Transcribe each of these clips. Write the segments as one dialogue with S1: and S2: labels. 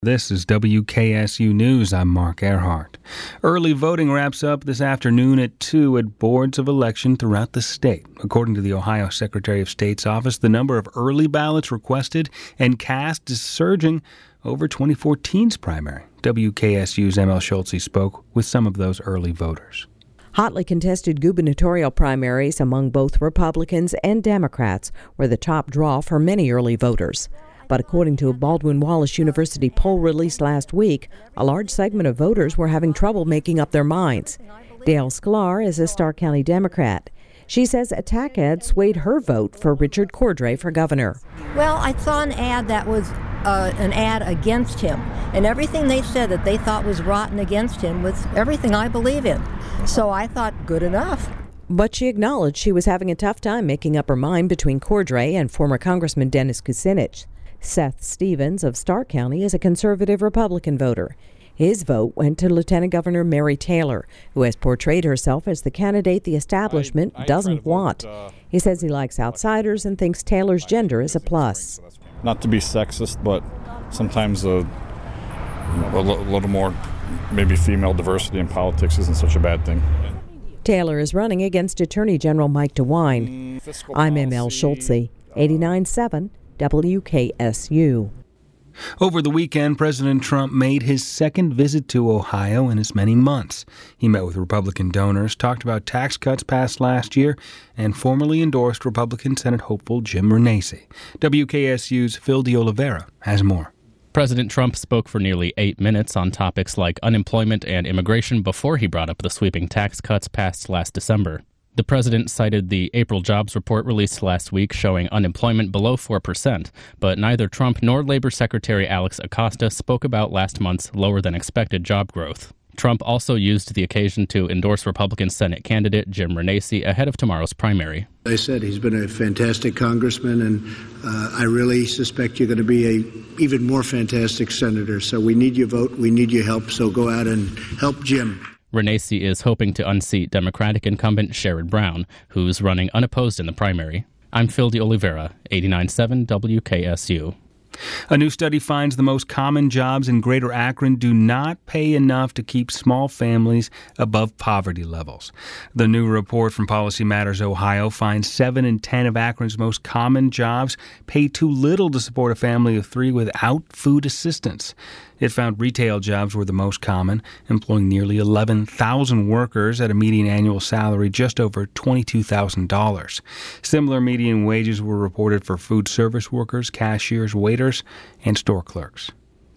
S1: This is WKSU News. I'm Mark Earhart. Early voting wraps up this afternoon at 2 at boards of election throughout the state. According to the Ohio Secretary of State's office, the number of early ballots requested and cast is surging over 2014's primary. WKSU's ML Schultze spoke with some of those early voters.
S2: Hotly contested gubernatorial primaries among both Republicans and Democrats were the top draw for many early voters. But according to a Baldwin-Wallace University poll released last week, a large segment of voters were having trouble making up their minds. Dale Sklar is a Stark County Democrat. She says attack ads swayed her vote for Richard Cordray for governor.
S3: Well, I saw an ad that was an ad against him, and everything they said that they thought was rotten against him was everything I believe in. So I thought, good enough.
S2: But she acknowledged she was having a tough time making up her mind between Cordray and former Congressman Dennis Kucinich. Seth Stevens of Stark County is a conservative Republican voter. His vote went to Lieutenant Governor Mary Taylor, who has portrayed herself as the candidate the establishment doesn't want. He says he likes outsiders and thinks Taylor's gender is a plus.
S4: Not to be sexist, but sometimes a little more maybe female diversity in politics isn't such a bad thing.
S2: Taylor is running against Attorney General Mike DeWine. I'm ML Schultze, 89.7 WKSU.
S1: Over the weekend, President Trump made his second visit to Ohio in as many months. He met with Republican donors, talked about tax cuts passed last year, and formally endorsed Republican Senate hopeful Jim Renacci. WKSU's Phil DeOliveira has more.
S5: President Trump spoke for nearly 8 minutes on topics like unemployment and immigration before he brought up the sweeping tax cuts passed last December. The president cited the April jobs report released last week showing unemployment below 4%, but neither Trump nor Labor Secretary Alex Acosta spoke about last month's lower-than-expected job growth. Trump also used the occasion to endorse Republican Senate candidate Jim Renacci ahead of tomorrow's primary.
S6: I said he's been a fantastic congressman, and I really suspect you're going to be an even more fantastic senator. So we need your vote, we need your help, so go out and help Jim.
S5: Renacci is hoping to unseat Democratic incumbent Sherrod Brown, who's running unopposed in the primary. I'm Phil DeOliveira, 89.7 WKSU.
S1: A new study finds the most common jobs in Greater Akron do not pay enough to keep small families above poverty levels. The new report from Policy Matters Ohio finds 7 in 10 of Akron's most common jobs pay too little to support a family of 3 without food assistance. It found retail jobs were the most common, employing nearly 11,000 workers at a median annual salary just over $22,000. Similar median wages were reported for food service workers, cashiers, waiters, and store clerks.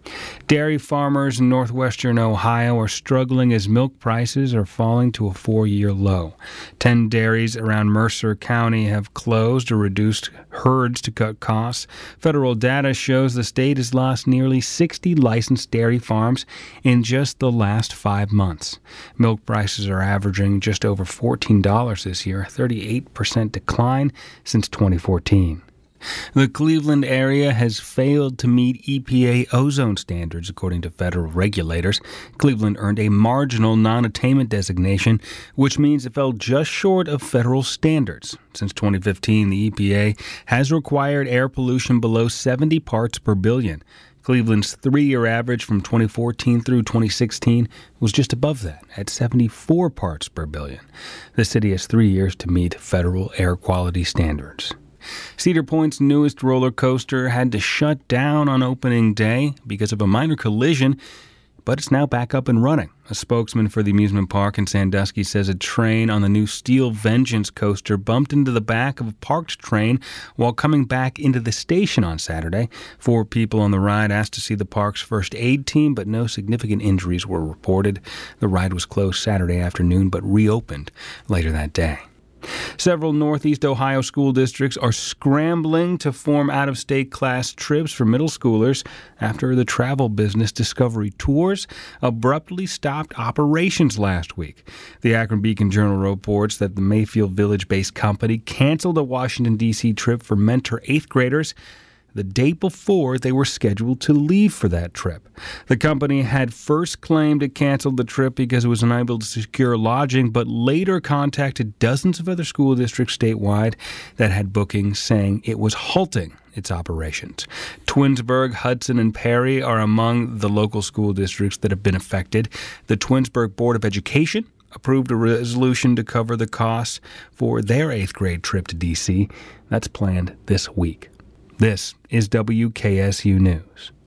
S1: Dairy farmers in northwestern Ohio are struggling as milk prices are falling to a 4-year low. 10 dairies around Mercer County have closed or reduced herds to cut costs. Federal data shows the state has lost nearly 60 licensed dairy farms in just the last 5 months. Milk prices are averaging just over $14 this year, a 38% decline since 2014. The Cleveland area has failed to meet EPA ozone standards, according to federal regulators. Cleveland earned a marginal non-attainment designation, which means it fell just short of federal standards. Since 2015, the EPA has required air pollution below 70 parts per billion. Cleveland's 3-year average from 2014 through 2016 was just above that, at 74 parts per billion. The city has 3 years to meet federal air quality standards. Cedar Point's newest roller coaster had to shut down on opening day because of a minor collision, but it's now back up and running. A spokesman for the amusement park in Sandusky says a train on the new Steel Vengeance coaster bumped into the back of a parked train while coming back into the station on Saturday. 4 people on the ride asked to see the park's first aid team, but no significant injuries were reported. The ride was closed Saturday afternoon, but reopened later that day. Several Northeast Ohio school districts are scrambling to form out-of-state class trips for middle schoolers after the travel business Discovery Tours abruptly stopped operations last week. The Akron Beacon-Journal reports that the Mayfield Village-based company canceled a Washington, D.C. trip for mentor 8th graders. the day before they were scheduled to leave for that trip. The company had first claimed it canceled the trip because it was unable to secure lodging, but later contacted dozens of other school districts statewide that had bookings saying it was halting its operations. Twinsburg, Hudson, and Perry are among the local school districts that have been affected. The Twinsburg Board of Education approved a resolution to cover the costs for their 8th grade trip to D.C. That's planned this week. This is WKSU News.